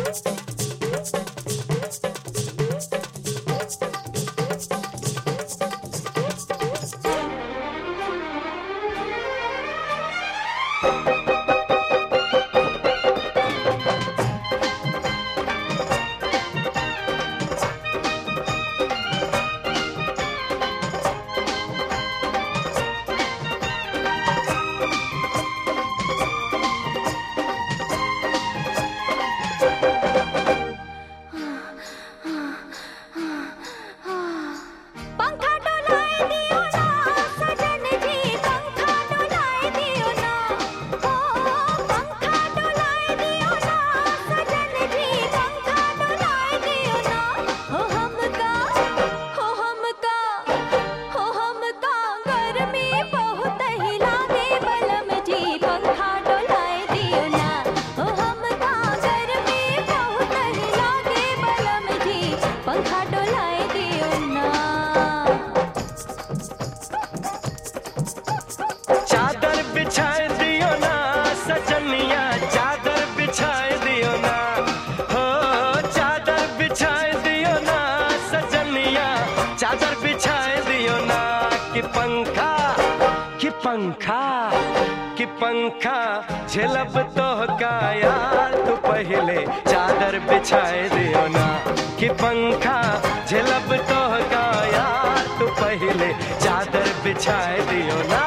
कि पंखा झेलब तो का यार तू पहले चादर बिछाए दियो ना कि पंखा झेलब तो का यार तू पहले चादर बिछाए दियो ना।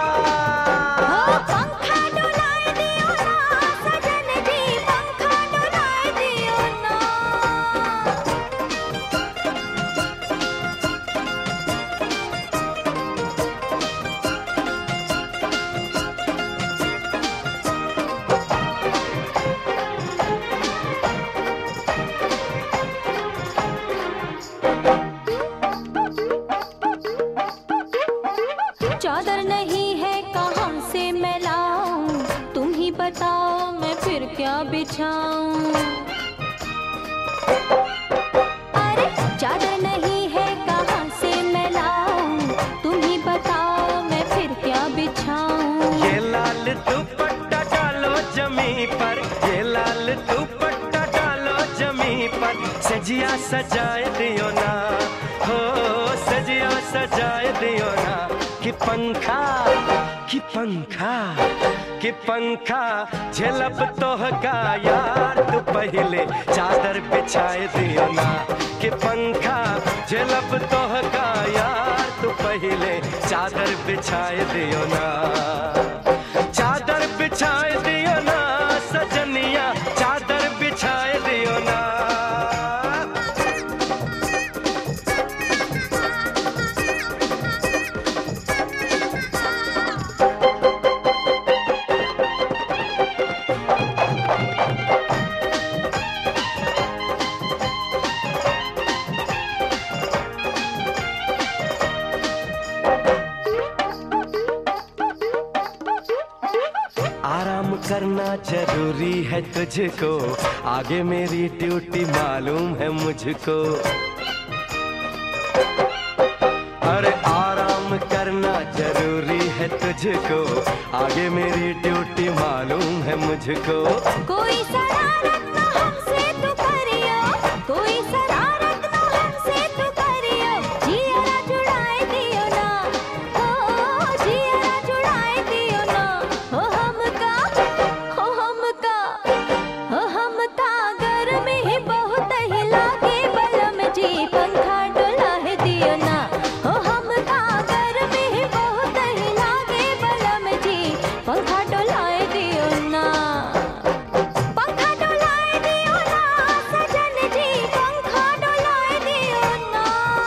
चादर नहीं है कहाँ से मैं लाऊं, तुम ही बताओ मैं फिर क्या बिछाऊं। अरे चादर नहीं है कहाँ से मैं लाऊं, तुम ही बताओ मैं फिर क्या बिछाऊं। ये लाल दुपट्टा डालो जमी पर, ये लाल दुपट्टा डालो जमी पर, सजिया सजाए दियो ना, हो सजिया सजाए दियो ना। कि पंखा कि पंखा कि पंखा झेलब तो का यार तू पहले चादर बिछाए दियो ना। कि पंखा झेलब तो का यार तू पहले चादर बिछाए दियो ना। चादर बिछाए दियो ना सजनिया, चादर बिछाए दियो ना। आराम करना जरूरी है तुझको, आगे मेरी ड्यूटी मालूम है मुझको। अरे आराम करना जरूरी है तुझको, आगे मेरी ड्यूटी मालूम है मुझको। कोई शरारत ना हमसे तू करियो, कोई शरारत ना हमसे तू करियो, जियरा जुड़ाए दियो ना, ओ जियरा जुड़ाए दियो ना। हो हमका गर्मी ही बहुत ही लागे बलम जी, पंखा डुलाए दियो ना। हो हमका गर्मी ही बहुत ही लागे बलम जी, पंखा डुलाए दियो ना। पंखा डुलाए दियो ना सजन जी, पंखा डुलाए दियो ना।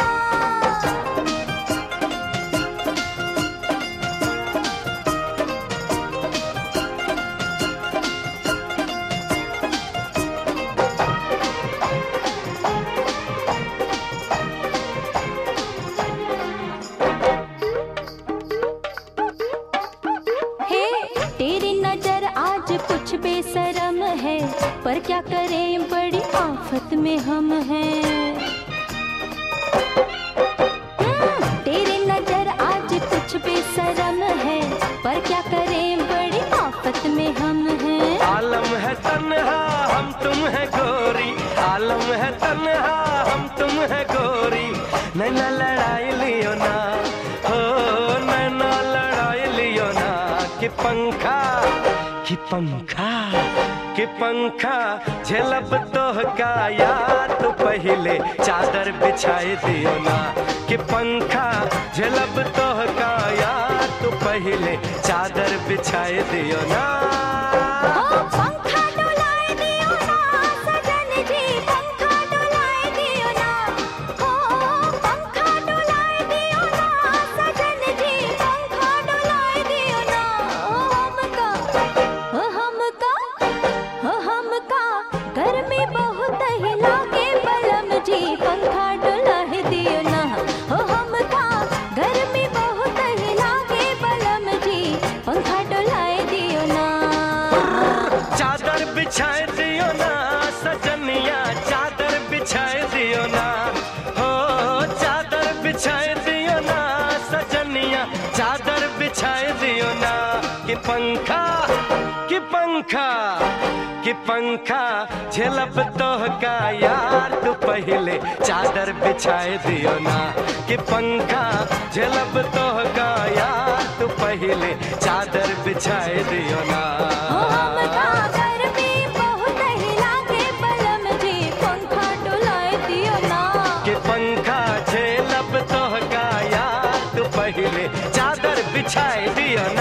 हे तेरी नजर आज कुछ बेशरम है, पर क्या करें बड़ी आफत में हम हैं। तेरी नजर आज कुछ बेशरम है, पर क्या करें बड़ी आफत में हम हैं। आलम है तन्हा हम तुम है गोरी, पंखा कि पंखा कि पंखा झेलब तोह का यार तो पहले चादर बिछाए दियो ना कि पंखा झेलब तोह का यार तो पहले चादर बिछाए दियो ना। पंखा डोलाए दियो ना सजन जी, पंखा डोलाए दियो ना। पंखा डोलाए दियो ना सजन जी, पंखा डोलाए दियो ना। हमका गर्मी बहुत ही लागे बलम जी, पंखा डोलाए दियो ना। हमका गर्मी बहुत ही लागे बलम जी, पंखा डोलाए दियो ना। चादर बिछाए दियो ना सजनिया, चादर बिछाए दियो ना। हो चादर बिछाए दियो ना सजनिया, चादर बिछाए दियो ना कि पंखा कि पंखा कि पंखा झेलब तोह का यार तू पहले चादर बिछाए दियो ना कि पंखा झेलब तोह का यार तू पहले चादर बिछाए दियो ना। हमका गर्मी बहुत ही लागे बलम जी, पंखा डोलाए दियो ना। कि पंखा झेलब तोह का यार तू पहले चादर बिछाए दियो